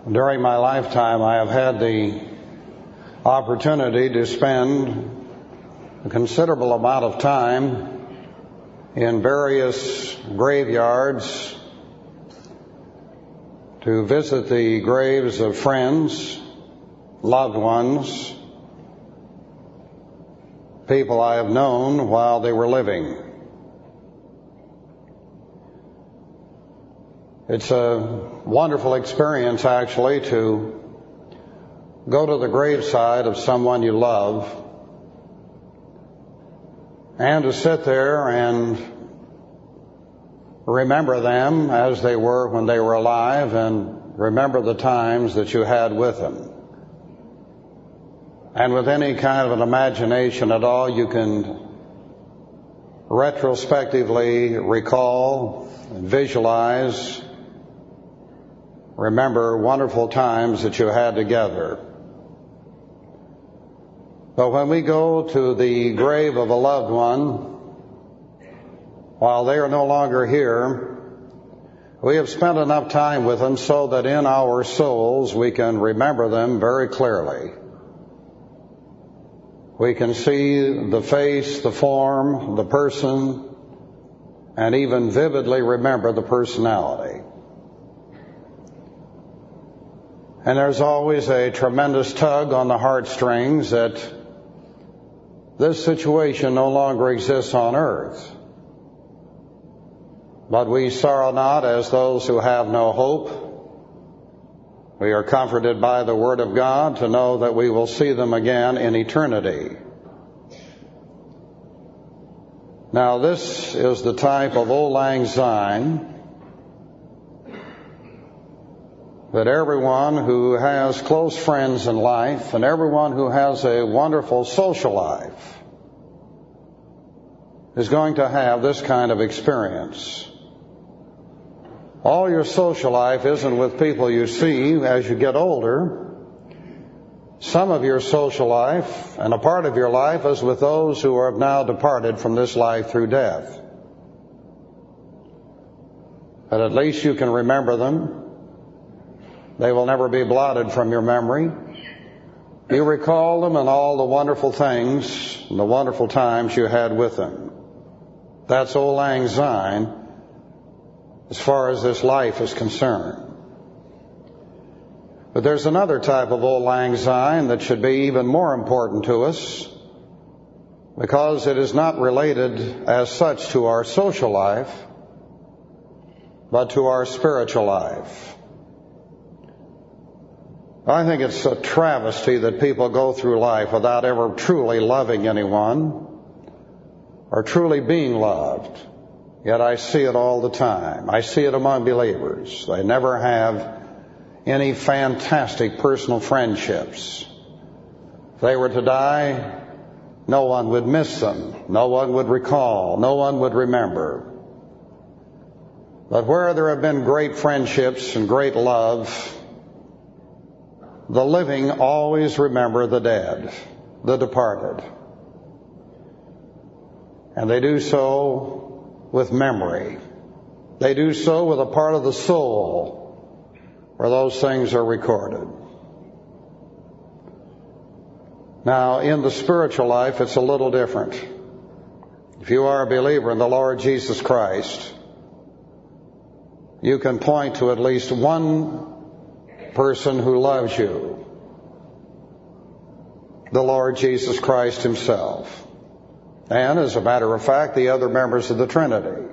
During my lifetime, I have had the opportunity to spend a considerable amount of time in various graveyards to visit the graves of friends, loved ones, people I have known while they were living. It's a wonderful experience, actually, to go to the graveside of someone you love and to sit there and remember them as they were when they were alive and remember the times that you had with them. And with any kind of an imagination at all, you can retrospectively recall and visualize, remember wonderful times that you had together. But when we go to the grave of a loved one, while they are no longer here, we have spent enough time with them so that in our souls we can remember them very clearly. We can see the face, the form, the person, and even vividly remember the personality. And there's always a tremendous tug on the heartstrings that this situation no longer exists on earth. But we sorrow not as those who have no hope. We are comforted by the Word of God to know that we will see them again in eternity. Now, this is the type of Auld Lang Syne that everyone who has close friends in life and everyone who has a wonderful social life is going to have this kind of experience. All your social life isn't with people you see as you get older. Some of your social life and a part of your life is with those who have now departed from this life through death. But at least you can remember them. They will never be blotted from your memory. You recall them and all the wonderful things and the wonderful times you had with them. That's Auld Lang Syne as far as this life is concerned. But there's another type of Auld Lang Syne that should be even more important to us because it is not related as such to our social life, but to our spiritual life. I think it's a travesty that people go through life without ever truly loving anyone or truly being loved. Yet I see it all the time. I see it among believers. They never have any fantastic personal friendships. If they were to die, no one would miss them. No one would recall. No one would remember. But where there have been great friendships and great love, the living always remember the dead, the departed. And they do so with memory. They do so with a part of the soul where those things are recorded. Now, in the spiritual life, it's a little different. If you are a believer in the Lord Jesus Christ, you can point to at least one person who loves you, the Lord Jesus Christ Himself. And, as a matter of fact, the other members of the Trinity.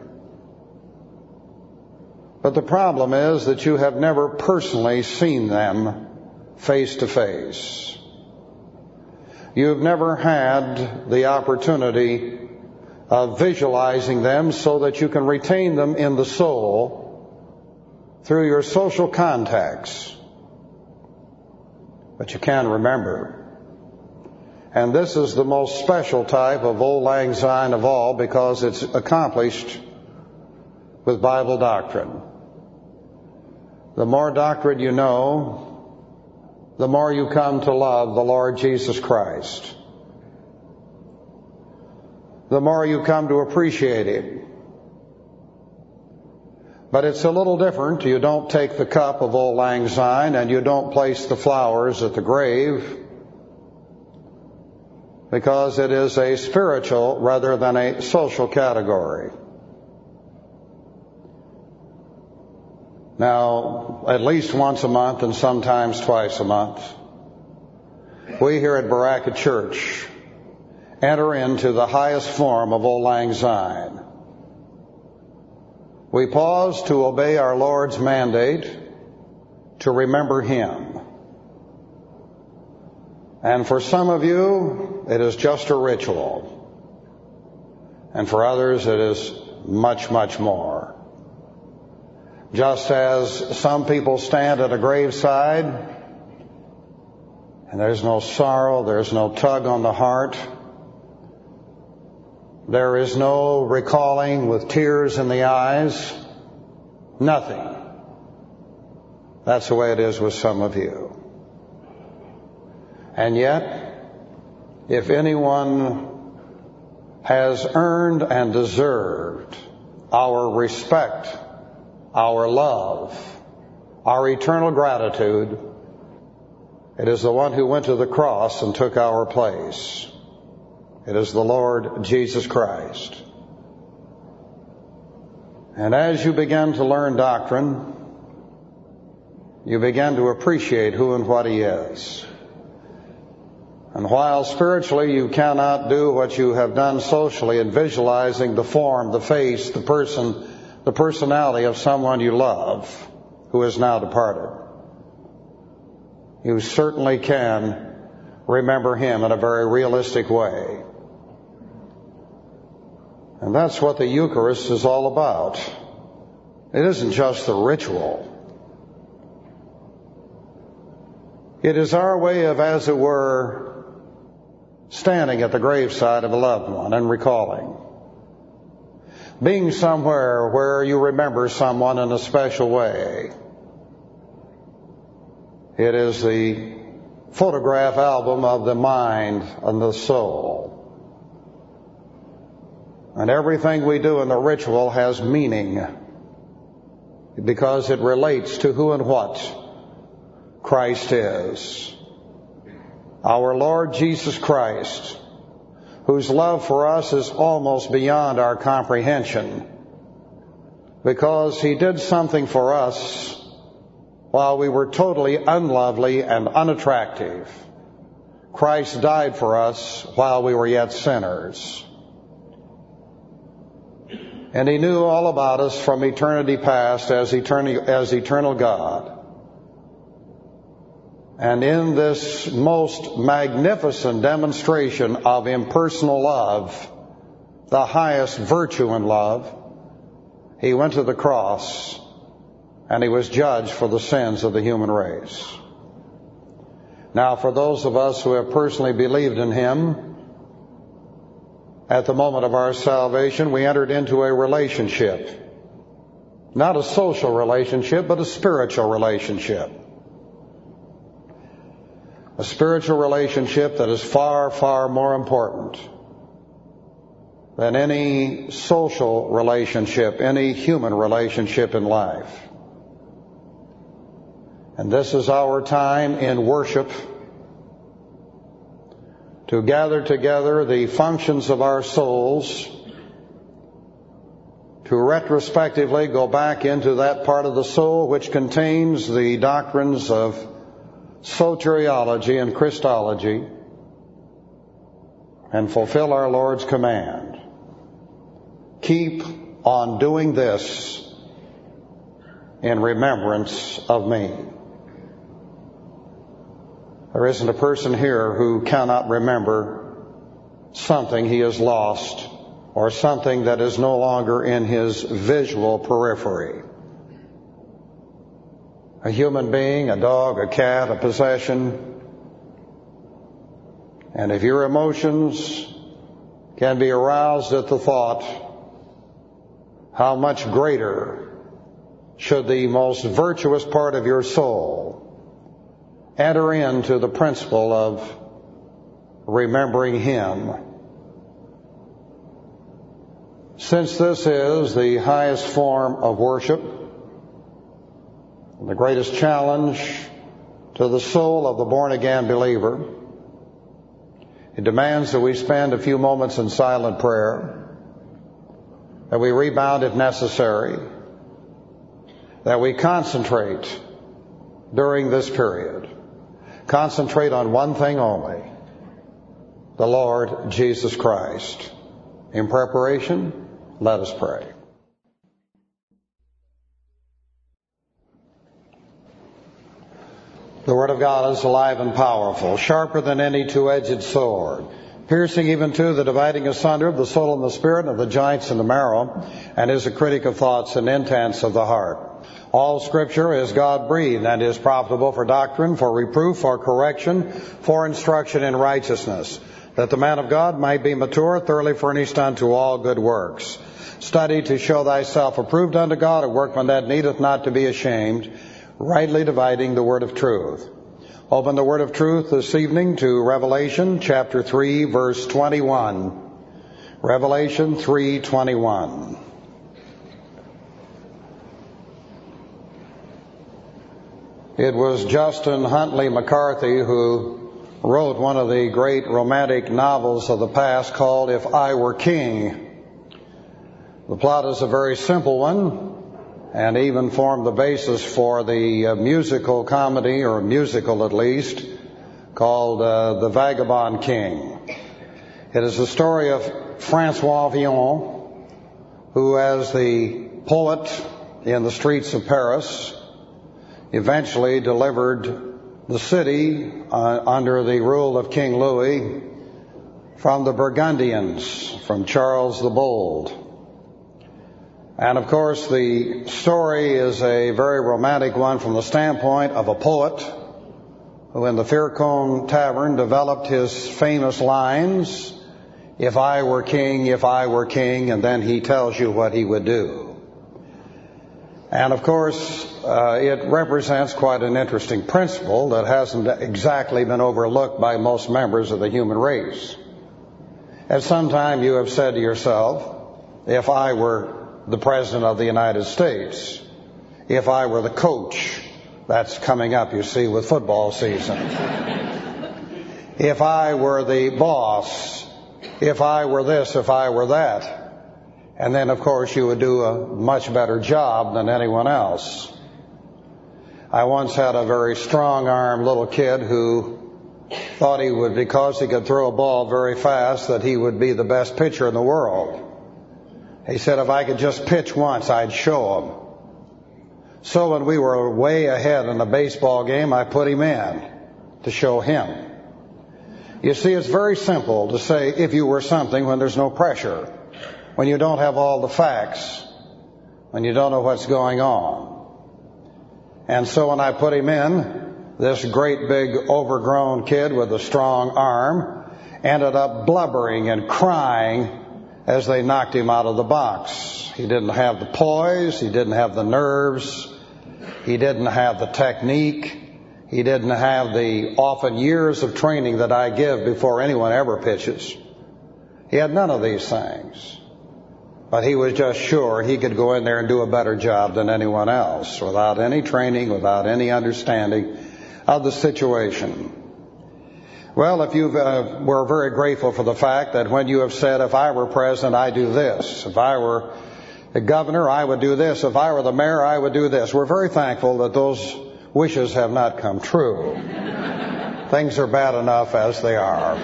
But the problem is that you have never personally seen them face to face. You've never had the opportunity of visualizing them so that you can retain them in the soul through your social contacts. But you can remember. And this is the most special type of Auld Lang Syne of all because it's accomplished with Bible doctrine. The more doctrine you know, the more you come to love the Lord Jesus Christ. The more you come to appreciate Him. But it's a little different. You don't take the cup of Auld Lang Syne and you don't place the flowers at the grave, because it is a spiritual rather than a social category. Now, at least once a month and sometimes twice a month, we here at Beracka Church enter into the highest form of Auld Lang Syne. We pause to obey our Lord's mandate to remember Him. And for some of you, it is just a ritual. And for others, it is much, much more. Just as some people stand at a graveside, and there's no sorrow, there's no tug on the heart, there is no recalling with tears in the eyes, nothing. That's the way it is with some of you. And yet, if anyone has earned and deserved our respect, our love, our eternal gratitude, it is the one who went to the cross and took our place. It is the Lord Jesus Christ. And as you begin to learn doctrine, you begin to appreciate who and what He is. And while spiritually you cannot do what you have done socially in visualizing the form, the face, the person, the personality of someone you love who is now departed, you certainly can remember Him in a very realistic way. And that's what the Eucharist is all about. It isn't just the ritual. It is our way of, as it were, standing at the graveside of a loved one and recalling. Being somewhere where you remember someone in a special way. It is the photograph album of the mind and the soul. And everything we do in the ritual has meaning, because it relates to who and what Christ is. Our Lord Jesus Christ, whose love for us is almost beyond our comprehension, because He did something for us while we were totally unlovely and unattractive. Christ died for us while we were yet sinners. And He knew all about us from eternity past as eternal God. And in this most magnificent demonstration of impersonal love, the highest virtue in love, He went to the cross and He was judged for the sins of the human race. Now, for those of us who have personally believed in Him, at the moment of our salvation, we entered into a relationship. Not a social relationship, but a spiritual relationship. A spiritual relationship that is far, far more important than any social relationship, any human relationship in life. And this is our time in worship to gather together the functions of our souls, to retrospectively go back into that part of the soul which contains the doctrines of soteriology and Christology, and fulfill our Lord's command. Keep on doing this in remembrance of me. There isn't a person here who cannot remember something he has lost or something that is no longer in his visual periphery. A human being, a dog, a cat, a possession. And if your emotions can be aroused at the thought, how much greater should the most virtuous part of your soul enter into the principle of remembering Him. Since this is the highest form of worship, The greatest challenge to the soul of the born-again believer. It demands that we spend a few moments in silent prayer, that we rebound if necessary, that we concentrate during this period. Concentrate on one thing only, the Lord Jesus Christ. In preparation, let us pray. The Word of God is alive and powerful, sharper than any two-edged sword, piercing even to the dividing asunder of the soul and the spirit, and of the joints and the marrow, and is a critic of thoughts and intents of the heart. All Scripture is God-breathed and is profitable for doctrine, for reproof, for correction, for instruction in righteousness, that the man of God might be mature, thoroughly furnished unto all good works. Study to show thyself approved unto God, a workman that needeth not to be ashamed, rightly dividing the word of truth. Open the word of truth this evening to Revelation chapter 3, verse 21. Revelation 3:21. It was Justin Huntley McCarthy who wrote one of the great romantic novels of the past called If I Were King. The plot is a very simple one, and even formed the basis for the musical comedy, or musical at least, called The Vagabond King. It is the story of Francois Villon, who as the poet in the streets of Paris eventually delivered the city under the rule of King Louis from the Burgundians, from Charles the Bold. And of course, the story is a very romantic one from the standpoint of a poet who in the Fircombe Tavern developed his famous lines, "If I were king, if I were king," and then he tells you what he would do. And of course, it represents quite an interesting principle that hasn't exactly been overlooked by most members of the human race. At some time you have said to yourself, if I were the President of the United States, if I were the coach, that's coming up, you see, with football season. If I were the boss, if I were this, if I were that. And then, of course, you would do a much better job than anyone else. I once had a very strong-armed little kid who thought he would, because he could throw a ball very fast, that he would be the best pitcher in the world. He said if I could just pitch once, I'd show him. So when we were way ahead in the baseball game, I put him in to show him. You see, it's very simple to say if you were something when there's no pressure, when you don't have all the facts, when you don't know what's going on. And so when I put him in, this great big overgrown kid with a strong arm ended up blubbering and crying as they knocked him out of the box. He didn't have the poise, he didn't have the nerves, he didn't have the technique, he didn't have the often years of training that I give before anyone ever pitches. He had none of these things. But he was just sure he could go in there and do a better job than anyone else, without any training, without any understanding of the situation. Well, if we're very grateful for the fact that when you have said, if I were president, I'd do this. If I were the governor, I would do this. If I were the mayor, I would do this. We're very thankful that those wishes have not come true. Things are bad enough as they are.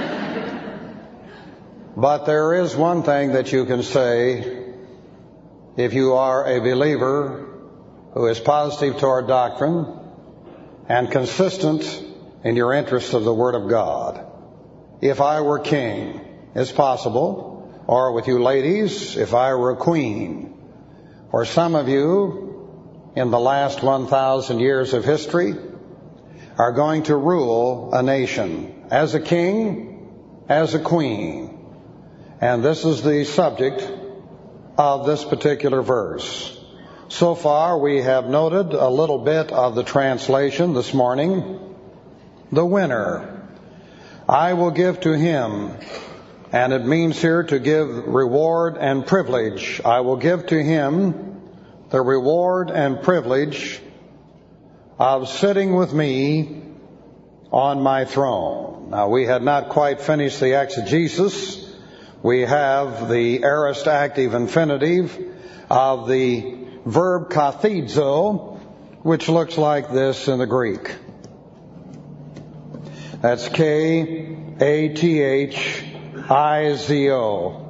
But there is one thing that you can say if you are a believer who is positive toward doctrine and consistent in your interest of the Word of God. If I were king, it's possible. Or with you ladies, if I were a queen. For some of you, in the last 1,000 years of history, are going to rule a nation as a king, as a queen. And this is the subject of this particular verse. So far, we have noted a little bit of the translation this morning. The winner, I will give to him, and it means here to give reward and privilege. I will give to him the reward and privilege of sitting with me on my throne. Now, we had not quite finished the exegesis. We have the aorist active infinitive of the verb kathizo, which looks like this in the Greek. That's K-A-T-H-I-Z-O.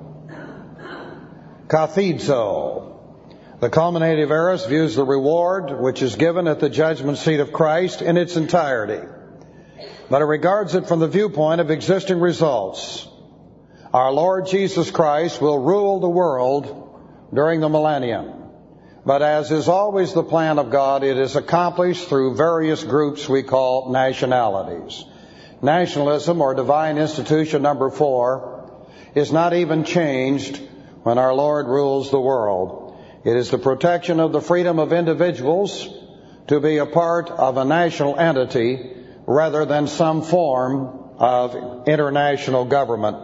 Kathizo. The culminative aorist views the reward which is given at the judgment seat of Christ in its entirety, but it regards it from the viewpoint of existing results. Our Lord Jesus Christ will rule the world during the millennium. But as is always the plan of God, it is accomplished through various groups we call nationalities. Nationalism, or divine institution number 4, is not even changed when our Lord rules the world. It is the protection of the freedom of individuals to be a part of a national entity rather than some form of international government.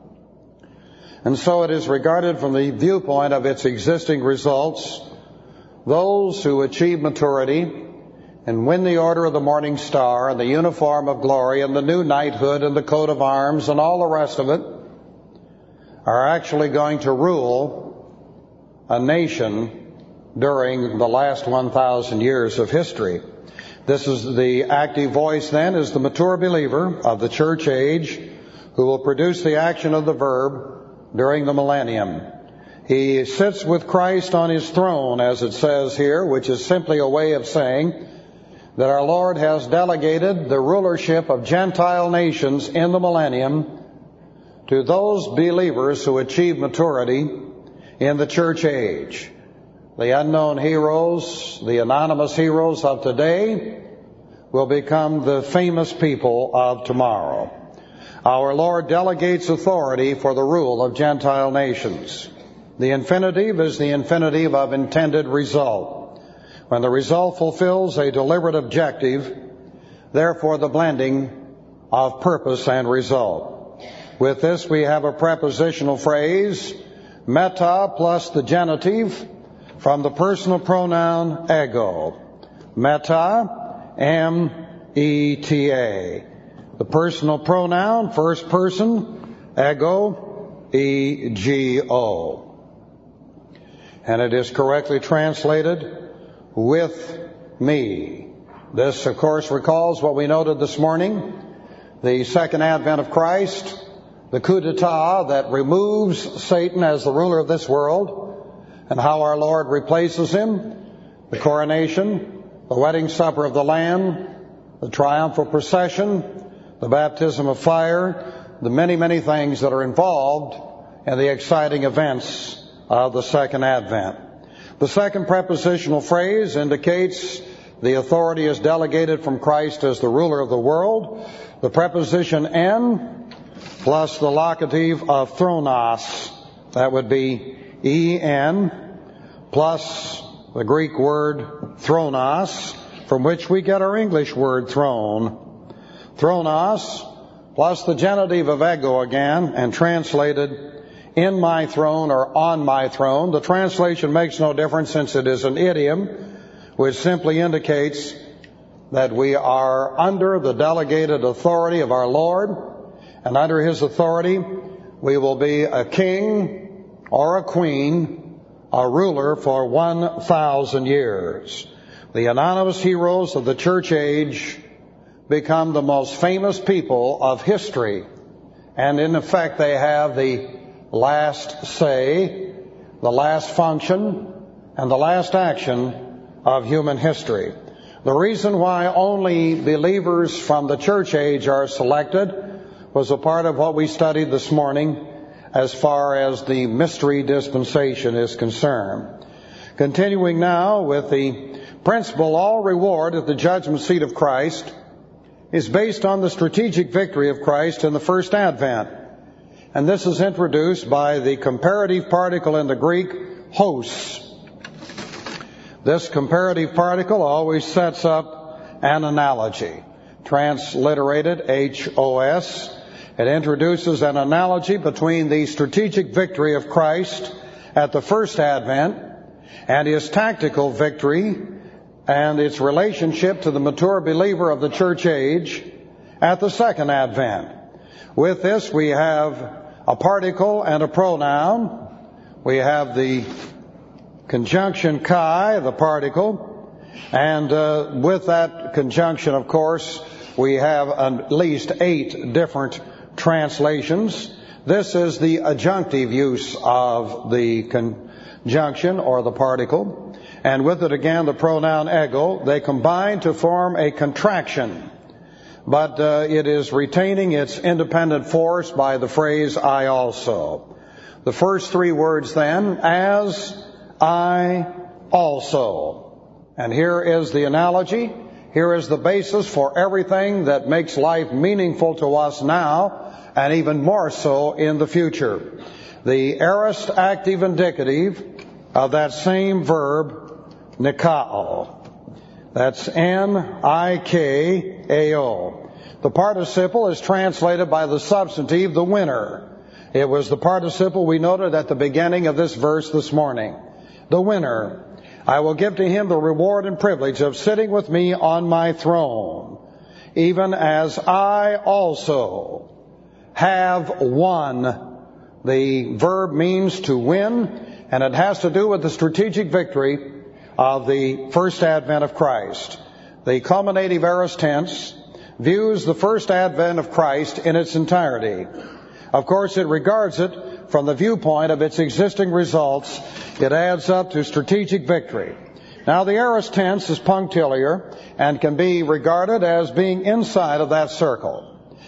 And so it is regarded from the viewpoint of its existing results. Those who achieve maturity and win the Order of the Morning Star and the uniform of glory and the new knighthood and the coat of arms and all the rest of it are actually going to rule a nation during the last 1,000 years of history. This is the active voice then, is the mature believer of the church age who will produce the action of the verb during the millennium. He sits with Christ on his throne, as it says here, which is simply a way of saying that our Lord has delegated the rulership of Gentile nations in the millennium to those believers who achieve maturity in the church age. The unknown heroes, the anonymous heroes of today will become the famous people of tomorrow. Our Lord delegates authority for the rule of Gentile nations. The infinitive is the infinitive of intended result. When the result fulfills a deliberate objective, therefore the blending of purpose and result. With this we have a prepositional phrase, meta plus the genitive from the personal pronoun ego. Meta, M-E-T-A. The personal pronoun, first person, ego, E-G-O. And it is correctly translated, with me. This, of course, recalls what we noted this morning, the second advent of Christ, the coup d'etat that removes Satan as the ruler of this world, and how our Lord replaces him, the coronation, the wedding supper of the Lamb, the triumphal procession, the baptism of fire, the many, many things that are involved in the exciting events of the second advent. The second prepositional phrase indicates the authority is delegated from Christ as the ruler of the world. The preposition en plus the locative of thronos, that would be en, plus the Greek word thronos, from which we get our English word throne. Thronos plus the genitive of ego again, and translated in my throne or on my throne. The translation makes no difference since it is an idiom which simply indicates that we are under the delegated authority of our Lord, and under his authority we will be a king or a queen, a ruler for 1,000 years. The anonymous heroes of the church age become the most famous people of history, and in effect they have the last say, the last function, and the last action of human history. The reason why only believers from the church age are selected was a part of what we studied this morning as far as the mystery dispensation is concerned. Continuing now with the principle, all reward at the judgment seat of Christ is based on the strategic victory of Christ in the first advent. And this is introduced by the comparative particle in the Greek, hos. This comparative particle always sets up an analogy. Transliterated, H-O-S. It introduces an analogy between the strategic victory of Christ at the first advent and his tactical victory and its relationship to the mature believer of the church age at the second advent. With this, we have a particle and a pronoun. We have the conjunction kai, the particle, and with that conjunction, of course, we have at least 8 different translations. This is the adjunctive use of the conjunction or the particle. And with it again, the pronoun ego. They combine to form a contraction. But it is retaining its independent force by the phrase I also. The first 3 words then, as, I, also. And here is the analogy. Here is the basis for everything that makes life meaningful to us now, and even more so in the future. The aorist active indicative of that same verb, nikao. That's N-I-K-A-O. The participle is translated by the substantive, the winner. It was the participle we noted at the beginning of this verse this morning. The winner. I will give to him the reward and privilege of sitting with me on my throne, even as I also have won. The verb means to win, and it has to do with the strategic victory of the first advent of Christ. The culminative aorist tense views the first advent of Christ in its entirety. Of course, it regards it from the viewpoint of its existing results. It adds up to strategic victory. Now, the aorist tense is punctiliar and can be regarded as being inside of that circle.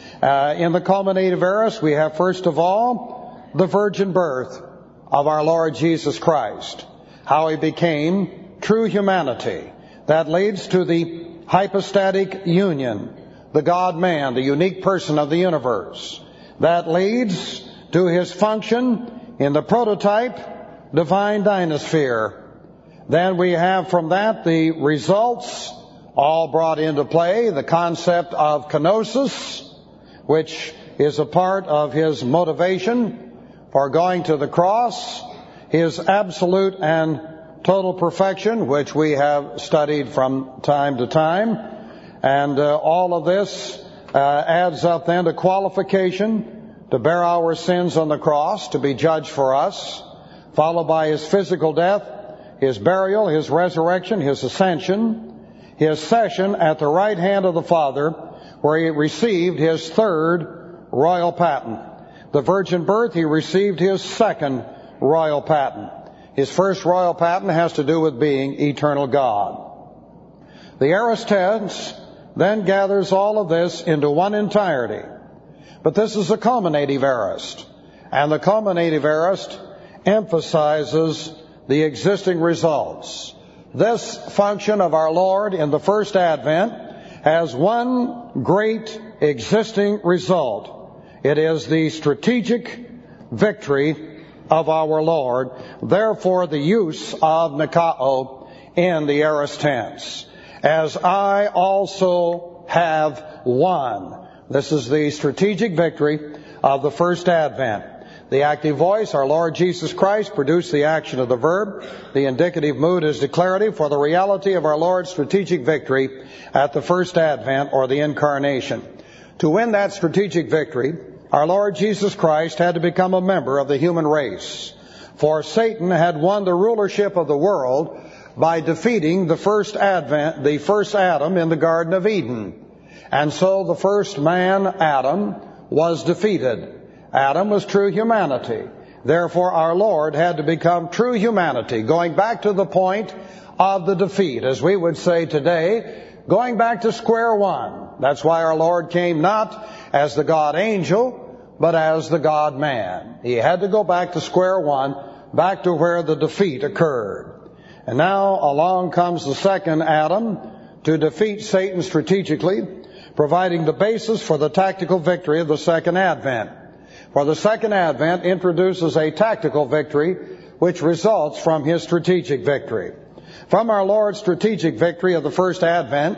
In the culminative aorist, we have first of all the virgin birth of our Lord Jesus Christ, how he became true humanity. That leads to the hypostatic union, the God-man, the unique person of the universe. That leads to his function in the prototype divine dynasphere. Then we have from that the results all brought into play, the concept of kenosis, which is a part of his motivation for going to the cross, his absolute and total perfection, which we have studied from time to time. And all of this adds up then to qualification to bear our sins on the cross, to be judged for us, followed by his physical death, his burial, his resurrection, his ascension, his session at the right hand of the Father, where he received his 3rd royal patent. The virgin birth, he received his 2nd royal patent. His first royal patent has to do with being eternal God. The aorist tense then gathers all of this into one entirety. But this is a culminative aorist. And the culminative aorist emphasizes the existing results. This function of our Lord in the first advent has one great existing result. It is the strategic victory of our Lord. Therefore, the use of nikao in the aorist tense. As I also have won. This is the strategic victory of the first advent. The active voice, our Lord Jesus Christ, produced the action of the verb. The indicative mood is declarative for the reality of our Lord's strategic victory at the first advent or the incarnation. To win that strategic victory, our Lord Jesus Christ had to become a member of the human race. For Satan had won the rulership of the world by defeating the first advent, the first Adam in the Garden of Eden. And so the first man, Adam, was defeated. Adam was true humanity. Therefore, our Lord had to become true humanity, going back to the point of the defeat, as we would say today, going back to square one. That's why our Lord came not as the God angel, but as the God man. He had to go back to square one, back to where the defeat occurred. And now along comes the second Adam to defeat Satan strategically, providing the basis for the tactical victory of the second advent. For the second advent introduces a tactical victory which results from his strategic victory. From our Lord's strategic victory of the first advent,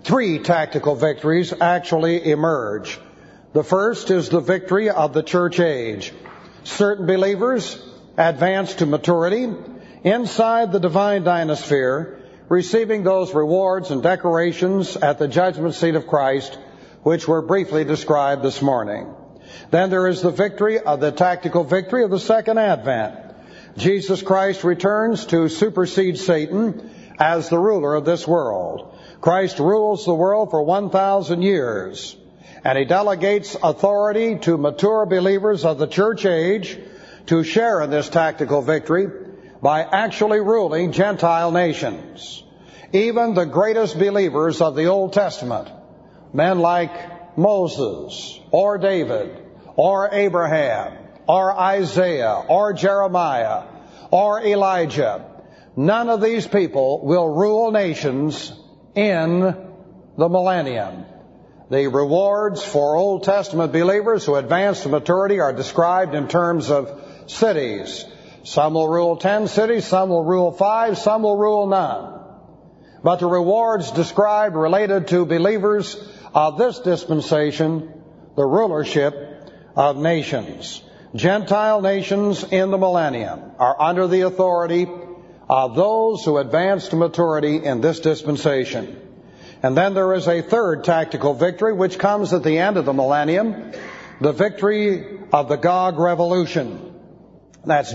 3 tactical victories actually emerge. The first is the victory of the church age. Certain believers advance to maturity inside the divine dynasphere, receiving those rewards and decorations at the judgment seat of Christ, which were briefly described this morning. Then there is the tactical victory of the second advent. Jesus Christ returns to supersede Satan as the ruler of this world. Christ rules the world for 1,000 years, and he delegates authority to mature believers of the church age to share in this tactical victory by actually ruling Gentile nations. Even the greatest believers of the Old Testament, men like Moses or David or Abraham or Isaiah or Jeremiah or Elijah, none of these people will rule nations in the millennium. The rewards for Old Testament believers who advance to maturity are described in terms of cities. Some will rule 10 cities, some will rule 5, some will rule none. But the rewards described related to believers of this dispensation, the rulership of nations. Gentile nations in the millennium are under the authority of those who advance to maturity in this dispensation. And then there is a third tactical victory which comes at the end of the millennium, the victory of the Gog revolution. That's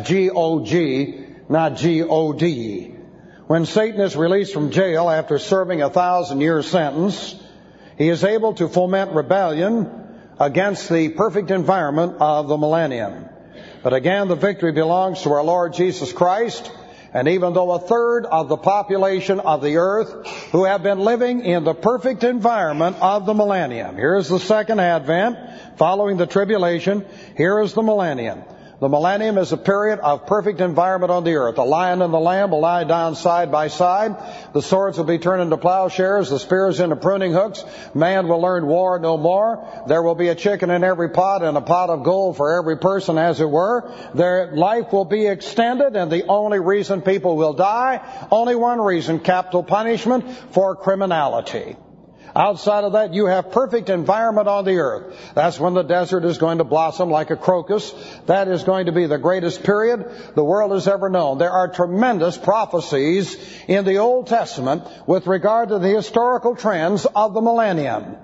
G-O-G, not G-O-D. When Satan is released from jail after serving a 1,000-year sentence, he is able to foment rebellion against the perfect environment of the millennium. But again, the victory belongs to our Lord Jesus Christ. And even though a third of the population of the earth who have been living in the perfect environment of the millennium, here is the second advent following the tribulation, here is the millennium. The millennium is a period of perfect environment on the earth. The lion and the lamb will lie down side by side. The swords will be turned into plowshares, the spears into pruning hooks. Man will learn war no more. There will be a chicken in every pot and a pot of gold for every person, as it were. Their life will be extended, and the only reason people will die, only one reason, capital punishment for criminality. Outside of that, you have perfect environment on the earth. That's when the desert is going to blossom like a crocus. That is going to be the greatest period the world has ever known. There are tremendous prophecies in the Old Testament with regard to the historical trends of the millennium.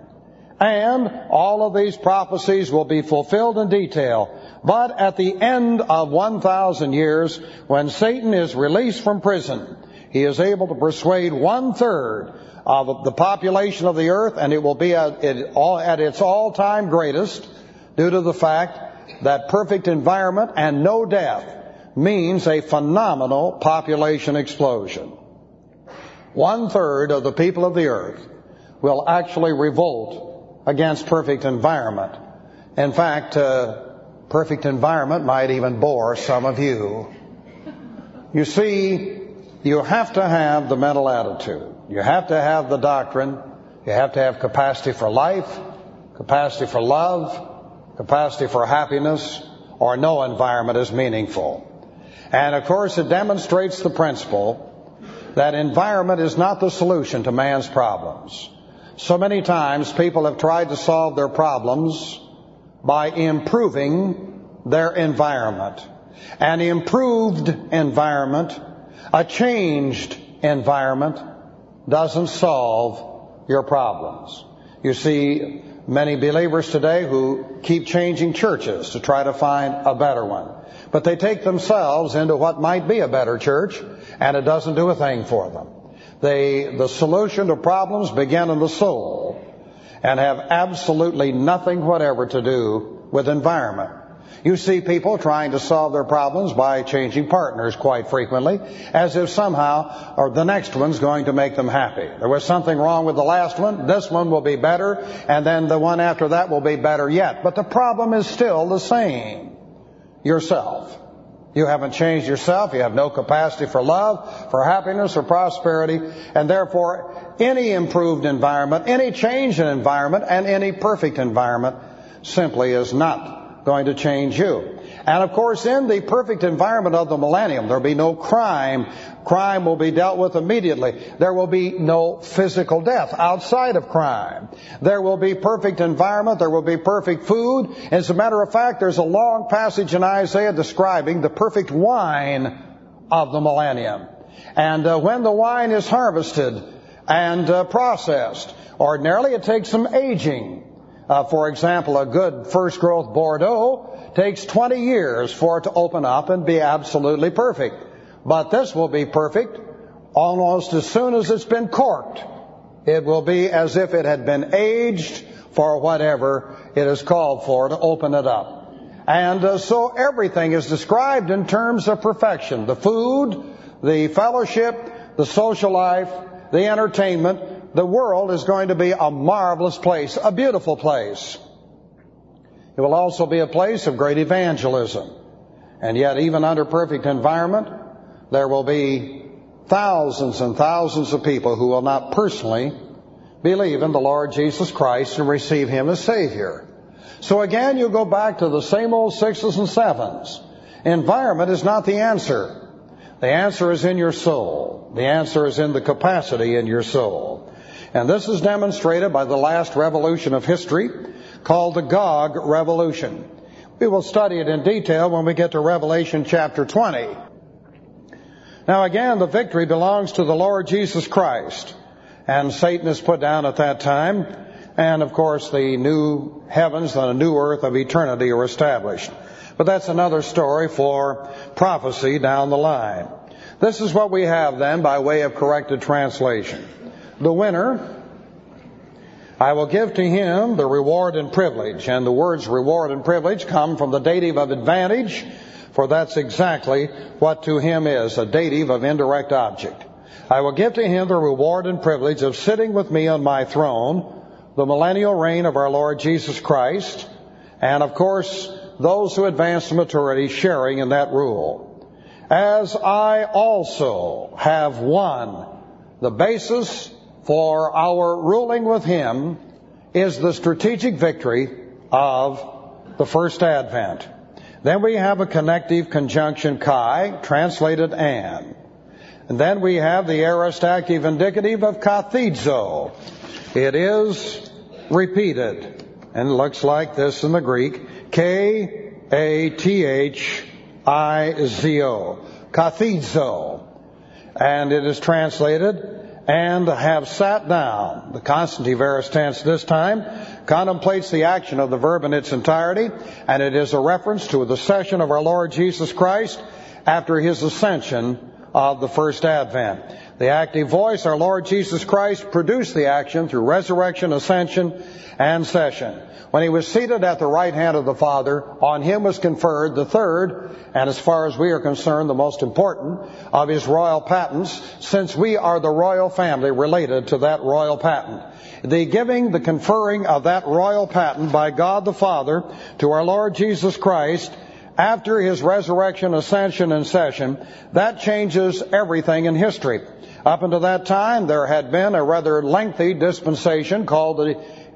And all of these prophecies will be fulfilled in detail. But at the end of 1,000 years, when Satan is released from prison, he is able to persuade 1/3 of the population of the earth, and it will be at its all-time greatest due to the fact that perfect environment and no death means a phenomenal population explosion. 1/3 of the people of the earth will actually revolt against perfect environment. In fact, perfect environment might even bore some of you. You see, you have to have the mental attitude. You have to have the doctrine. You have to have capacity for life, capacity for love, capacity for happiness, or no environment is meaningful. And of course, it demonstrates the principle that environment is not the solution to man's problems. So many times people have tried to solve their problems by improving their environment. An improved environment, a changed environment, doesn't solve your problems. You see many believers today who keep changing churches to try to find a better one. But they take themselves into what might be a better church, and it doesn't do a thing for them. The solution to problems begin in the soul and have absolutely nothing whatever to do with environment. You see people trying to solve their problems by changing partners quite frequently, as if somehow or the next one's going to make them happy. There was something wrong with the last one, this one will be better, and then the one after that will be better yet. But the problem is still the same. Yourself. You haven't changed yourself. You have no capacity for love, for happiness, or prosperity, and therefore any improved environment, any change in environment, and any perfect environment simply is not going to change you. And of course, in the perfect environment of the millennium, there will be no crime. Crime will be dealt with immediately. There will be no physical death outside of crime. There will be perfect environment. There will be perfect food. As a matter of fact, there's a long passage in Isaiah describing the perfect wine of the millennium. And when the wine is harvested and processed, ordinarily it takes some aging. For example, a good first growth Bordeaux takes 20 years for it to open up and be absolutely perfect. But this will be perfect almost as soon as it's been corked. It will be as if it had been aged for whatever it is called for to open it up. And so everything is described in terms of perfection. The food, the fellowship, the social life, the entertainment. The world is going to be a marvelous place, a beautiful place. It will also be a place of great evangelism. And yet, even under perfect environment, there will be thousands and thousands of people who will not personally believe in the Lord Jesus Christ and receive Him as Savior. So again, you go back to the same old 6s and 7s. Environment is not the answer. The answer is in your soul. The answer is in the capacity in your soul. And this is demonstrated by the last revolution of history, called the Gog Revolution. We will study it in detail when we get to Revelation chapter 20. Now again, the victory belongs to the Lord Jesus Christ. And Satan is put down at that time. And of course, the new heavens and a new earth of eternity are established. But that's another story for prophecy down the line. This is what we have then by way of corrected translation. The winner, I will give to him the reward and privilege. And the words reward and privilege come from the dative of advantage, for that's exactly what to him is, a dative of indirect object. I will give to him the reward and privilege of sitting with me on my throne, the millennial reign of our Lord Jesus Christ, and of course, those who advance to maturity sharing in that rule. As I also have won. The basis for our ruling with Him is the strategic victory of the first advent. Then we have a connective conjunction kai, translated and. And then we have the aorist active indicative of kathizo. It is repeated and looks like this in the Greek. K-A-T-H-I-Z-O. Kathizo. And it is translated, and have sat down. The constantive aorist tense this time contemplates the action of the verb in its entirety, and it is a reference to the session of our Lord Jesus Christ after His ascension of the first advent. The active voice, our Lord Jesus Christ, produced the action through resurrection, ascension, and session. When He was seated at the right hand of the Father, on Him was conferred the third, and as far as we are concerned, the most important of His royal patents, since we are the royal family related to that royal patent. The giving, the conferring of that royal patent by God the Father to our Lord Jesus Christ after His resurrection, ascension, and session, that changes everything in history. Up until that time, there had been a rather lengthy dispensation called the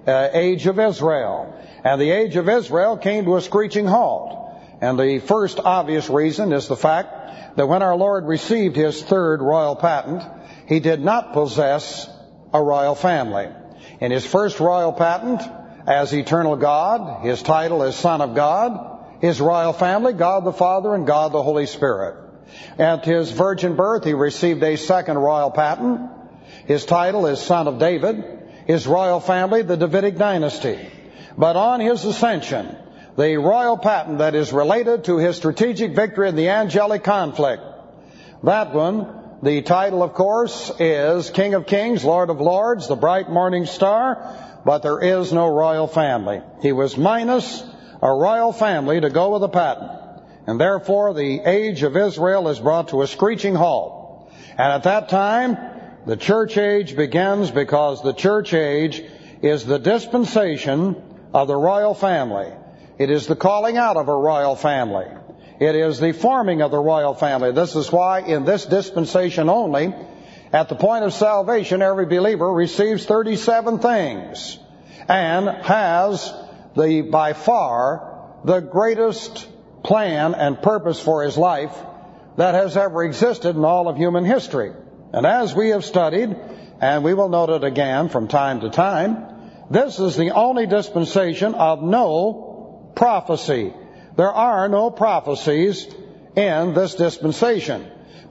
Age of Israel. And the Age of Israel came to a screeching halt. And the first obvious reason is the fact that when our Lord received His third royal patent, He did not possess a royal family. In His first royal patent, as eternal God, His title as Son of God, His royal family, God the Father and God the Holy Spirit. At His virgin birth, He received a second royal patent. His title is Son of David. His royal family, the Davidic dynasty. But on His ascension, the royal patent that is related to His strategic victory in the angelic conflict, that one, the title, of course, is King of Kings, Lord of Lords, the bright morning star, but there is no royal family. He was minus a royal family to go with the patent. And therefore, the age of Israel is brought to a screeching halt. And at that time, the church age begins, because the church age is the dispensation of the royal family. It is the calling out of a royal family. It is the forming of the royal family. This is why in this dispensation only, at the point of salvation, every believer receives 37 things and has by far the greatest plan and purpose for his life that has ever existed in all of human history. And as we have studied, and we will note it again from time to time, this is the only dispensation of no prophecy. There are no prophecies in this dispensation.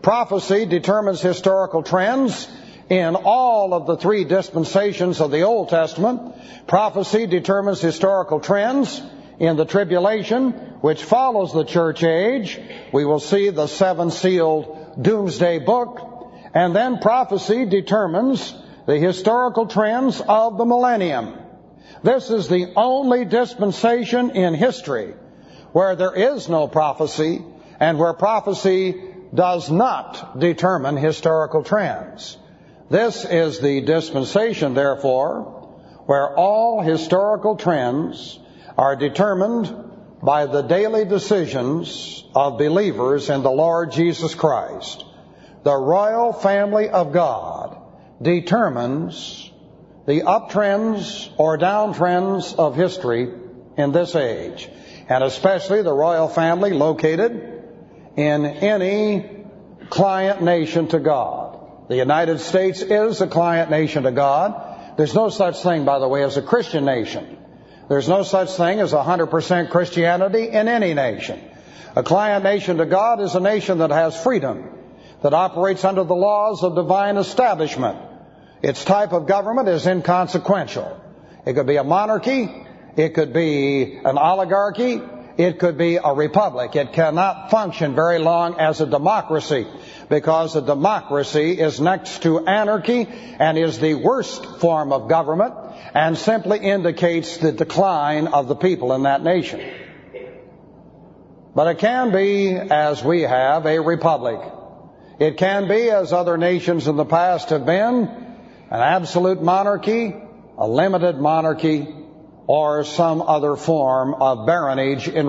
Prophecy determines historical trends in all of the three dispensations of the Old Testament. Prophecy determines historical trends in the tribulation, which follows the church age. We will see the seven-sealed doomsday book. And then prophecy determines the historical trends of the millennium. This is the only dispensation in history where there is no prophecy and where prophecy does not determine historical trends. This is the dispensation, therefore, where all historical trends are determined by the daily decisions of believers in the Lord Jesus Christ. The royal family of God determines the uptrends or downtrends of history in this age, and especially the royal family located in any client nation to God. The United States is a client nation to God. There's no such thing, by the way, as a Christian nation. There's no such thing as 100% Christianity in any nation. A client nation to God is a nation that has freedom, that operates under the laws of divine establishment. Its type of government is inconsequential. It could be a monarchy, it could be an oligarchy, it could be a republic. It cannot function very long as a democracy, because a democracy is next to anarchy and is the worst form of government and simply indicates the decline of the people in that nation. But it can be, as we have, a republic. It can be, as other nations in the past have been, an absolute monarchy, a limited monarchy, or some other form of baronage in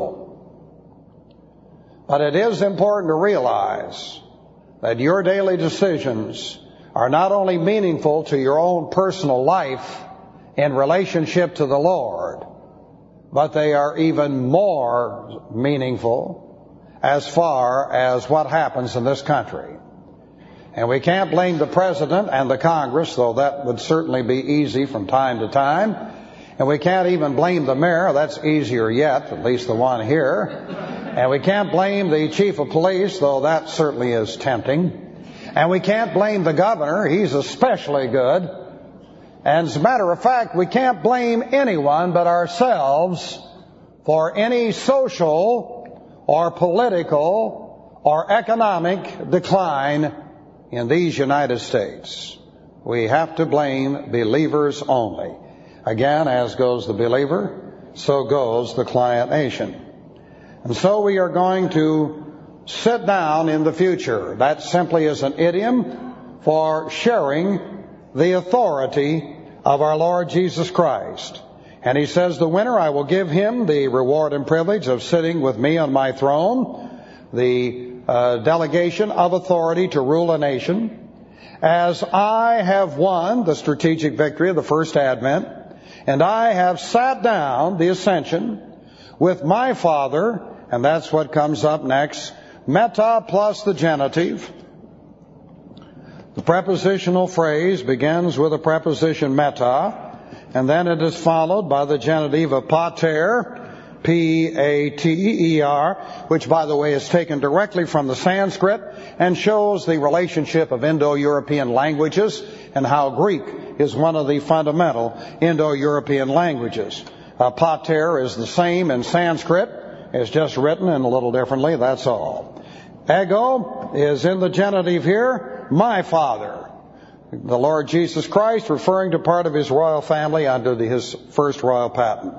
rule. But it is important to realize that your daily decisions are not only meaningful to your own personal life in relationship to the Lord, but they are even more meaningful as far as what happens in this country. And we can't blame the President and the Congress, though that would certainly be easy from time to time. And we can't even blame the mayor. That's easier yet, at least the one here. And we can't blame the chief of police, though that certainly is tempting. And we can't blame the governor. He's especially good. And as a matter of fact, we can't blame anyone but ourselves for any social or political or economic decline in these United States. We have to blame believers only. Again, as goes the believer, so goes the client nation. And so we are going to sit down in the future. That simply is an idiom for sharing the authority of our Lord Jesus Christ. And he says, the winner, I will give him the reward and privilege of sitting with me on my throne, the delegation of authority to rule a nation, as I have won the strategic victory of the first advent, and I have sat down, the ascension, with my Father, and that's what comes up next, meta plus the genitive. The prepositional phrase begins with the preposition meta, and then it is followed by the genitive of pater, P-A-T-E-R, which, by the way, is taken directly from the Sanskrit and shows the relationship of Indo-European languages and how Greek is one of the fundamental Indo-European languages. Pater is the same in Sanskrit. It's just written in a little differently, that's all. Ego is in the genitive here, my Father. The Lord Jesus Christ referring to part of his royal family under his first royal patent.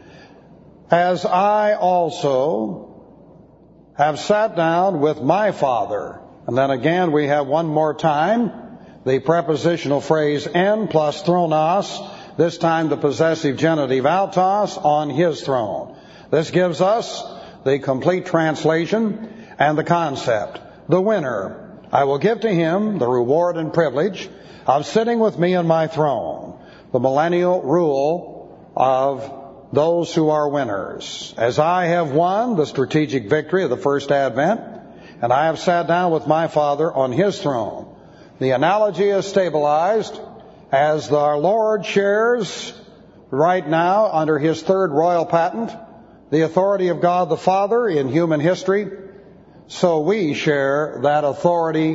As I also have sat down with my Father. And then again we have one more time the prepositional phrase en plus thronos, this time the possessive genitive autos, on his throne. This gives us the complete translation and the concept. The winner, I will give to him the reward and privilege of sitting with me on my throne, the millennial rule of those who are winners. As I have won the strategic victory of the first advent, and I have sat down with my Father on his throne. The analogy is stabilized as our Lord shares right now under his third royal patent the authority of God the Father in human history. so we share that authority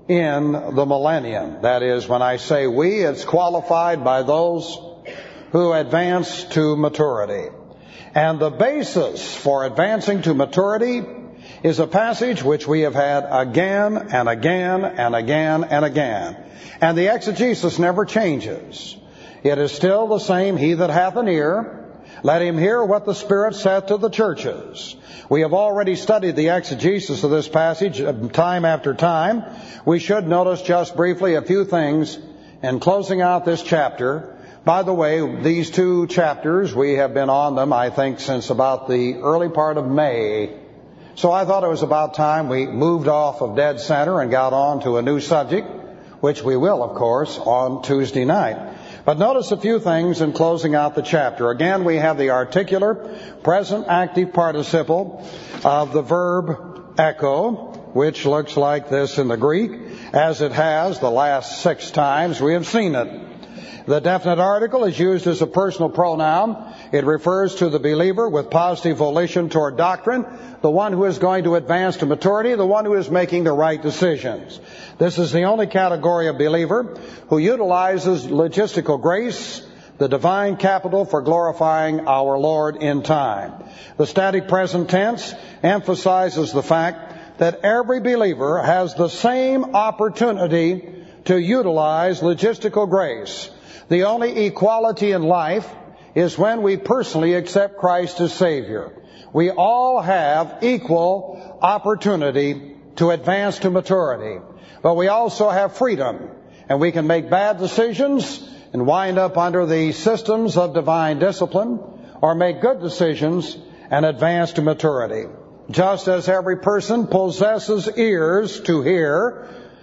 in the millennium. That is, when I say we, it's qualified by those who advance to maturity. And the basis for advancing to maturity is a passage which we have had again and again and again and again. And the exegesis never changes. It is still the same, he that hath an ear, let him hear what the Spirit saith to the churches. We have already studied the exegesis of this passage time after time. We should notice just briefly a few things in closing out this chapter. By the way, these two chapters, we have been on them, I think, since about the early part of May. So I thought it was about time we moved off of dead center and got on to a new subject, which we will, of course, on Tuesday night. But notice a few things in closing out the chapter. Again, we have the articular, present active participle of the verb echo, which looks like this in the Greek, as it has the last 6 times we have seen it. The definite article is used as a personal pronoun. It refers to the believer with positive volition toward doctrine, the one who is going to advance to maturity, the one who is making the right decisions. This is the only category of believer who utilizes logistical grace, the divine capital for glorifying our Lord in time. The static present tense emphasizes the fact that every believer has the same opportunity to utilize logistical grace. The only equality in life is when we personally accept Christ as Savior. We all have equal opportunity to advance to maturity. But we also have freedom, and we can make bad decisions and wind up under the systems of divine discipline, or make good decisions and advance to maturity. Just as every person possesses ears to hear,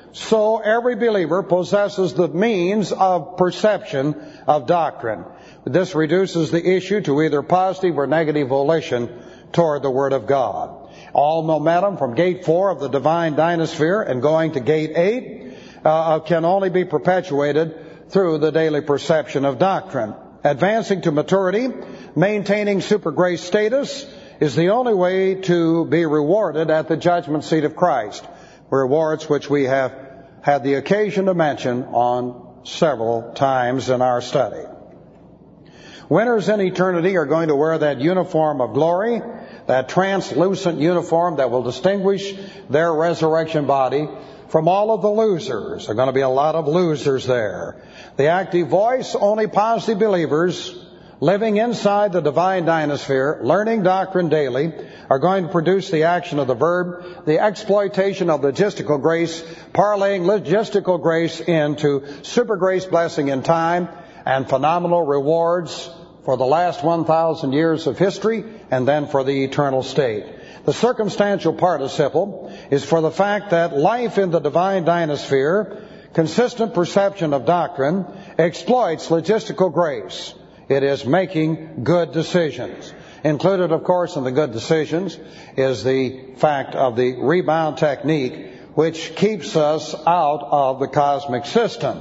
so every believer possesses the means of perception of doctrine. This reduces the issue to either positive or negative volition toward the Word of God. All momentum from gate 4 of the divine dynasphere and going to gate 8 can only be perpetuated through the daily perception of doctrine. Advancing to maturity, maintaining super grace status, is the only way to be rewarded at the judgment seat of Christ. Rewards which we have had the occasion to mention on several times in our study. Winners in eternity are going to wear that uniform of glory, that translucent uniform that will distinguish their resurrection body from all of the losers. There are going to be a lot of losers there. The active voice, only positive believers living inside the divine dynasphere, learning doctrine daily, are going to produce the action of the verb, the exploitation of logistical grace, parlaying logistical grace into super grace blessing in time, and phenomenal rewards for the last 1,000 years of history, and then for the eternal state. The circumstantial participle is for the fact that life in the divine dynasphere, consistent perception of doctrine, exploits logistical grace. It is making good decisions. Included, of course, in the good decisions is the fact of the rebound technique, which keeps us out of the cosmic system.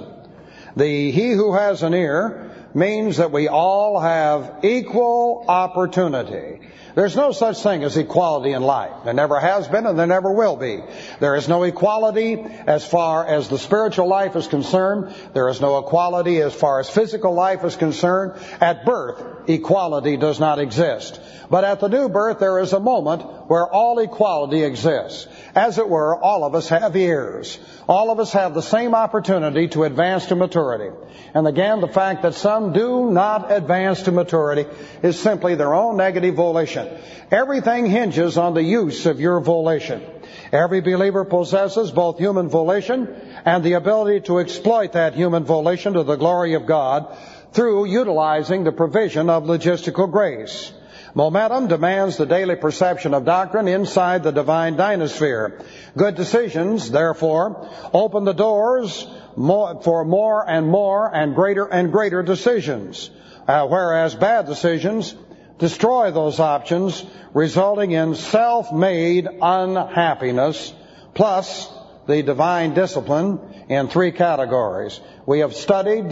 The he who has an ear means that we all have equal opportunity. There's no such thing as equality in life. There never has been and there never will be. There is no equality as far as the spiritual life is concerned. There is no equality as far as physical life is concerned. At birth, equality does not exist. But at the new birth, there is a moment where all equality exists. As it were, all of us have ears. All of us have the same opportunity to advance to maturity. And again, the fact that some do not advance to maturity is simply their own negative volition. Everything hinges on the use of your volition. Every believer possesses both human volition and the ability to exploit that human volition to the glory of God through utilizing the provision of logistical grace. Momentum demands the daily perception of doctrine inside the divine dynasphere. Good decisions, therefore, open the doors for more and more and greater decisions, whereas bad decisions destroy those options, resulting in self-made unhappiness, plus the divine discipline in 3 categories. We have studied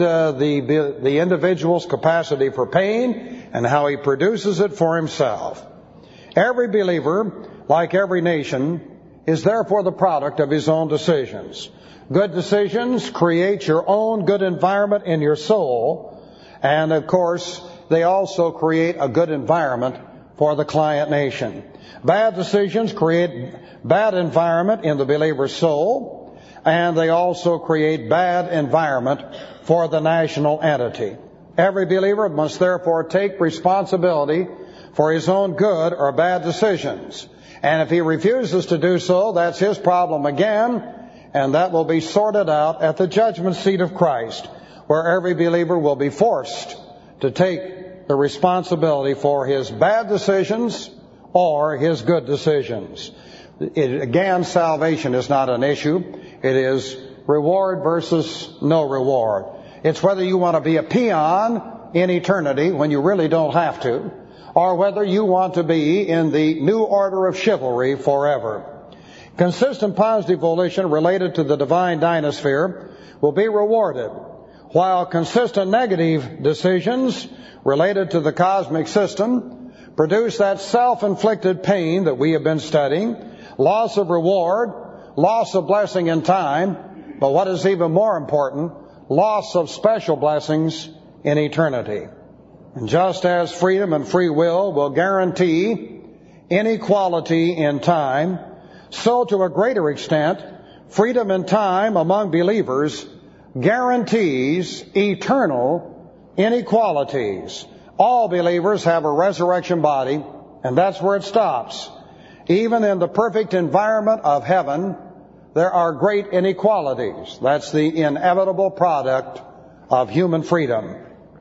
the individual's capacity for pain and how he produces it for himself. Every believer, like every nation, is therefore the product of his own decisions. Good decisions create your own good environment in your soul, and of course, they also create a good environment for the client nation. Bad decisions create bad environment in the believer's soul, and they also create bad environment for the national entity. Every believer must therefore take responsibility for his own good or bad decisions. And if he refuses to do so, that's his problem again, and that will be sorted out at the judgment seat of Christ, where every believer will be forced to take the responsibility for his bad decisions or his good decisions. Again, salvation is not an issue. It is reward versus no reward. It's whether you want to be a peon in eternity when you really don't have to, or whether you want to be in the new order of chivalry forever. Consistent positive volition related to the divine dynasphere will be rewarded, while consistent negative decisions related to the cosmic system produce that self-inflicted pain that we have been studying, loss of reward, loss of blessing in time, but what is even more important, loss of special blessings in eternity. And just as freedom and free will guarantee inequality in time, so to a greater extent, freedom in time among believers guarantees eternal inequalities. All believers have a resurrection body, and that's where it stops. Even in the perfect environment of heaven, there are great inequalities. That's the inevitable product of human freedom.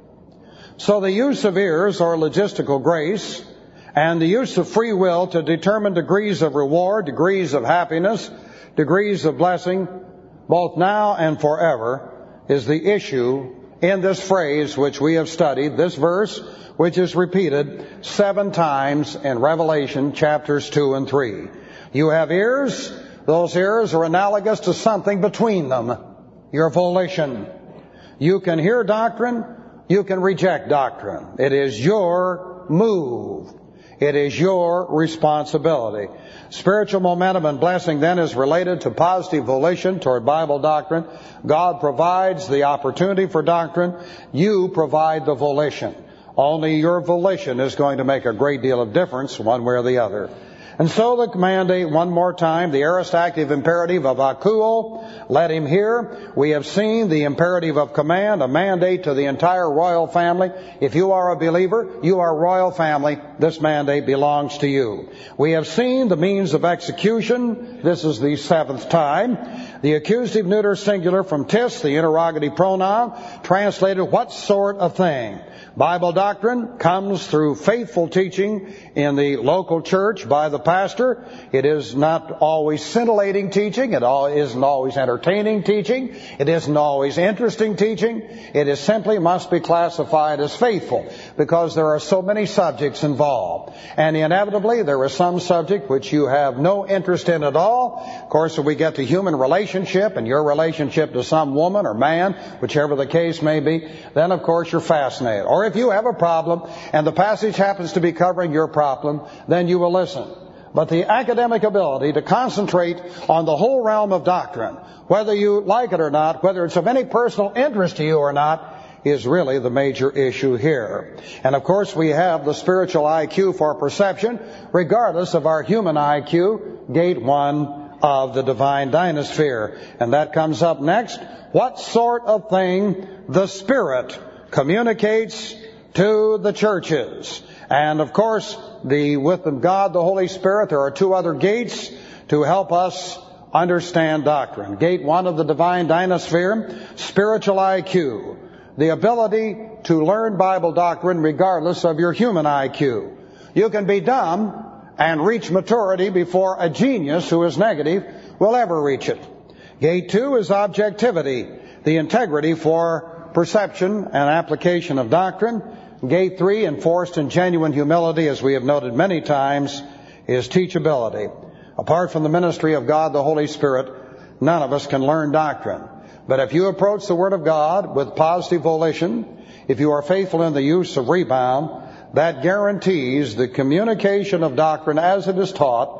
So the use of ears, or logistical grace, and the use of free will to determine degrees of reward, degrees of happiness, degrees of blessing, both now and forever, is the issue in this phrase which we have studied, this verse, which is repeated 7 times in Revelation chapters 2 and 3. You have ears. Those ears are analogous to something between them, your volition. You can hear doctrine. You can reject doctrine. It is your move. It is your responsibility. Spiritual momentum and blessing then is related to positive volition toward Bible doctrine. God provides the opportunity for doctrine. You provide the volition. Only your volition is going to make a great deal of difference one way or the other. And so the mandate, one more time, the aorist active imperative of akuo, let him hear. We have seen the imperative of command, a mandate to the entire royal family. If you are a believer, you are royal family. This mandate belongs to you. We have seen the means of execution. This is the 7th time. The accusative neuter singular from tis, the interrogative pronoun, translated what sort of thing. Bible doctrine comes through faithful teaching in the local church by the pastor. It is not always scintillating teaching. It isn't always entertaining teaching. It isn't always interesting teaching. It is simply must be classified as faithful because there are so many subjects involved. And inevitably there is some subject which you have no interest in at all. Of course, if we get to human relationship and your relationship to some woman or man, whichever the case may be, then of course you're fascinated. Or if you have a problem and the passage happens to be covering your problem, then you will listen. But the academic ability to concentrate on the whole realm of doctrine, whether you like it or not, whether it's of any personal interest to you or not, is really the major issue here. And of course we have the spiritual IQ for perception, regardless of our human IQ, gate 1 of the divine dynasphere. And that comes up next. What sort of thing the Spirit communicates to the churches. And of course, with God, the Holy Spirit, there are 2 other gates to help us understand doctrine. Gate 1 of the divine dynasphere, spiritual IQ, the ability to learn Bible doctrine regardless of your human IQ. You can be dumb and reach maturity before a genius who is negative will ever reach it. Gate 2 is objectivity, the integrity for perception and application of doctrine. Gate 3, enforced in genuine humility, as we have noted many times, is teachability. Apart from the ministry of God, the Holy Spirit, none of us can learn doctrine. But if you approach the Word of God with positive volition, if you are faithful in the use of rebound, that guarantees the communication of doctrine as it is taught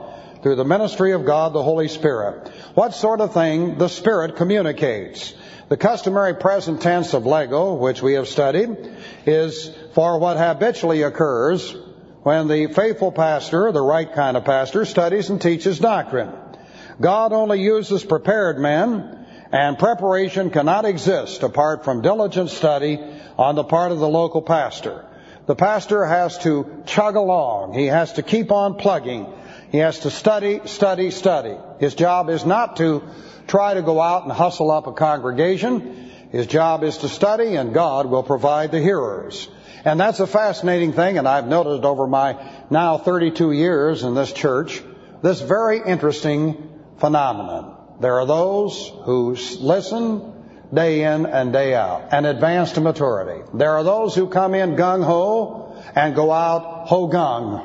through the ministry of God the Holy Spirit. What sort of thing the Spirit communicates? The customary present tense of lego, which we have studied, is for what habitually occurs when the faithful pastor, the right kind of pastor, studies and teaches doctrine. God only uses prepared men, and preparation cannot exist apart from diligent study on the part of the local pastor. The pastor has to chug along. He has to keep on plugging. He has to study. His job is not to try to go out and hustle up a congregation. His job is to study, and God will provide the hearers. And that's a fascinating thing, and I've noticed over my now 32 years in this church, this very interesting phenomenon. There are those who listen day in and day out and advance to maturity. There are those who come in gung-ho and go out ho-gung.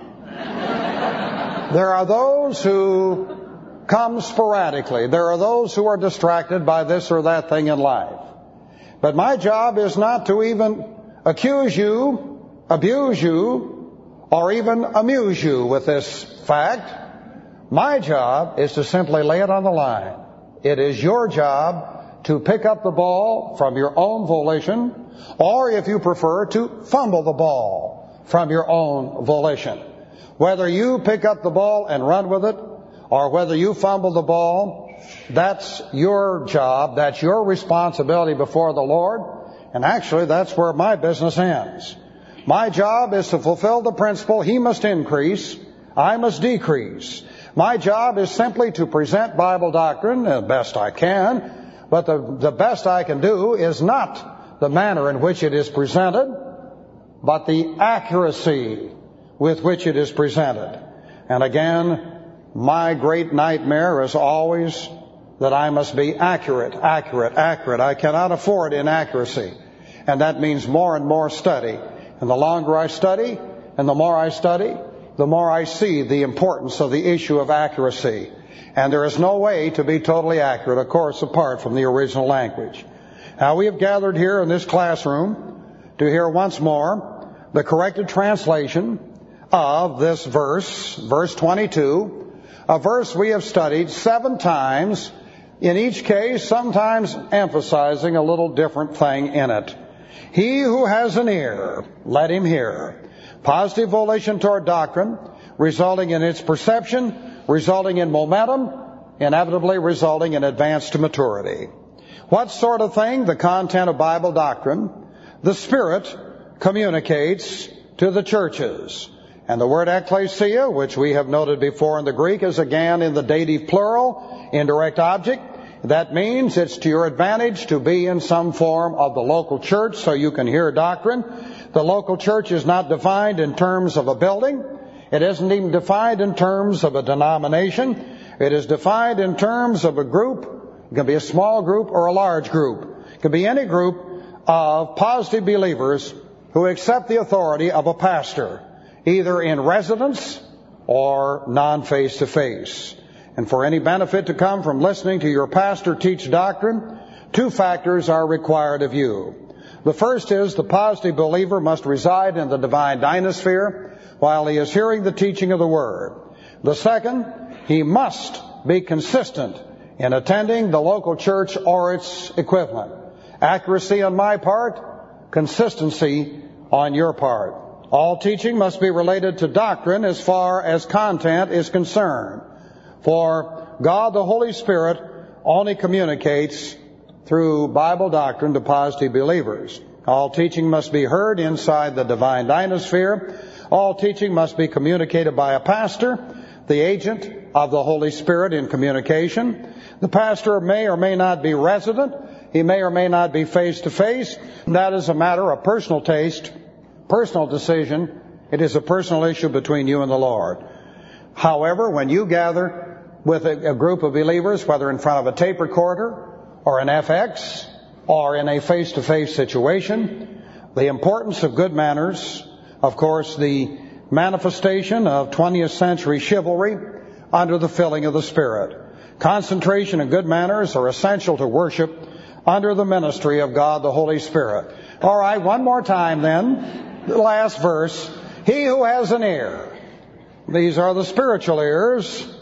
There are those who come sporadically. There are those who are distracted by this or that thing in life. But my job is not to even accuse you, abuse you, or even amuse you with this fact. My job is to simply lay it on the line. It is your job to pick up the ball from your own volition, or if you prefer, to fumble the ball from your own volition. Whether you pick up the ball and run with it, or whether you fumble the ball, that's your job, that's your responsibility before the Lord, and actually that's where my business ends. My job is to fulfill the principle, He must increase, I must decrease. My job is simply to present Bible doctrine the best I can, but the best I can do is not the manner in which it is presented, but the accuracy with which it is presented. And again, my great nightmare is always that I must be accurate. I cannot afford inaccuracy. And that means more and more study. And the longer I study, and the more I study, the more I see the importance of the issue of accuracy. And there is no way to be totally accurate, of course, apart from the original language. Now, we have gathered here in this classroom to hear once more the corrected translation of this verse, verse 22, a verse we have studied 7 times, in each case sometimes emphasizing a little different thing in it. He who has an ear, let him hear. Positive volition toward doctrine, resulting in its perception, resulting in momentum, inevitably resulting in advance to maturity. What sort of thing? The content of Bible doctrine, the Spirit communicates to the churches. And the word ekklesia, which we have noted before in the Greek, is again in the dative plural, indirect object. That means it's to your advantage to be in some form of the local church so you can hear doctrine. The local church is not defined in terms of a building. It isn't even defined in terms of a denomination. It is defined in terms of a group. It can be a small group or a large group. It can be any group of positive believers who accept the authority of a pastor, either in residence or non-face-to-face. And for any benefit to come from listening to your pastor teach doctrine, 2 factors are required of you. The first is the positive believer must reside in the divine dynasphere while he is hearing the teaching of the Word. The second, he must be consistent in attending the local church or its equivalent. Accuracy on my part, consistency on your part. All teaching must be related to doctrine as far as content is concerned. For God the Holy Spirit only communicates through Bible doctrine to positive believers. All teaching must be heard inside the divine dynasphere. All teaching must be communicated by a pastor, the agent of the Holy Spirit in communication. The pastor may or may not be resident. He may or may not be face-to-face. That is a matter of personal taste, personal decision. It is a personal issue between you and the Lord. However, when you gather with a group of believers, whether in front of a tape recorder or an FX or in a face-to-face situation, the importance of good manners, of course, the manifestation of 20th century chivalry under the filling of the Spirit. Concentration and good manners are essential to worship under the ministry of God the Holy Spirit. All right, one more time then. The last verse. He who has an ear. These are the spiritual ears.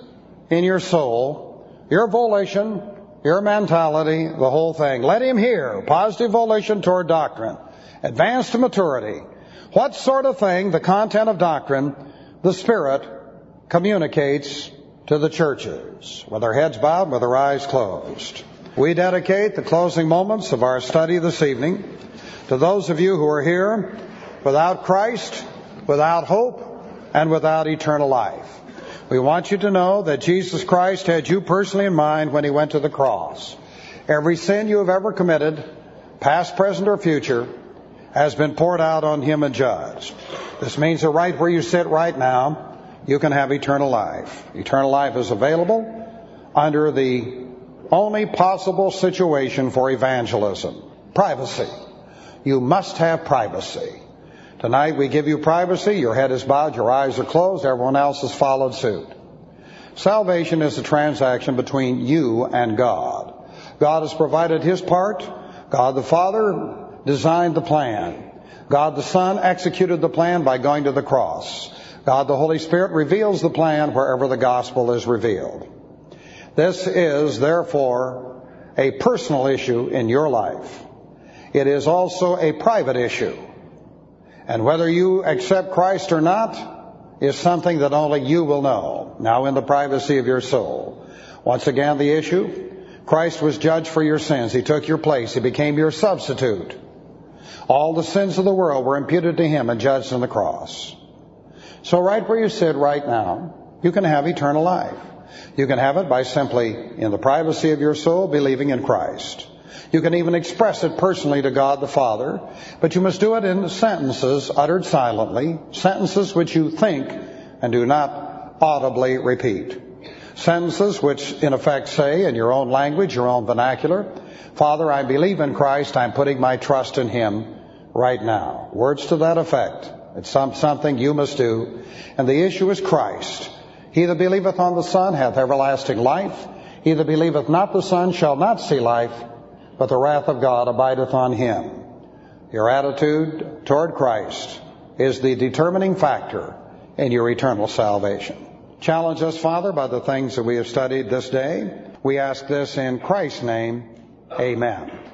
in your soul, your volition, your mentality, the whole thing. Let him hear positive volition toward doctrine. Advance to maturity. What sort of thing, the content of doctrine, the Spirit communicates to the churches, with their heads bowed, with their eyes closed. We dedicate the closing moments of our study this evening to those of you who are here without Christ, without hope, and without eternal life. We want you to know that Jesus Christ had you personally in mind when he went to the cross. Every sin you have ever committed, past, present, or future, has been poured out on him and judged. This means that right where you sit right now, you can have eternal life. Eternal life is available under the only possible situation for evangelism: privacy. You must have privacy. Tonight we give you privacy. Your head is bowed, your eyes are closed, everyone else has followed suit. Salvation is a transaction between you and God. God has provided his part. God the Father designed the plan. God the Son executed the plan by going to the cross. God the Holy Spirit reveals the plan wherever the gospel is revealed. This is, therefore, a personal issue in your life. It is also a private issue. And whether you accept Christ or not is something that only you will know, now in the privacy of your soul. Once again, the issue: Christ was judged for your sins. He took your place. He became your substitute. All the sins of the world were imputed to him and judged on the cross. So right where you sit right now, you can have eternal life. You can have it by simply, in the privacy of your soul, believing in Christ. You can even express it personally to God the Father, but you must do it in sentences uttered silently, sentences which you think and do not audibly repeat. Sentences which, in effect, say, in your own language, your own vernacular, Father, I believe in Christ, I'm putting my trust in him right now. Words to that effect. It's something you must do. And the issue is Christ. He that believeth on the Son hath everlasting life. He that believeth not the Son shall not see life, but the wrath of God abideth on him. Your attitude toward Christ is the determining factor in your eternal salvation. Challenge us, Father, by the things that we have studied this day. We ask this in Christ's name. Amen.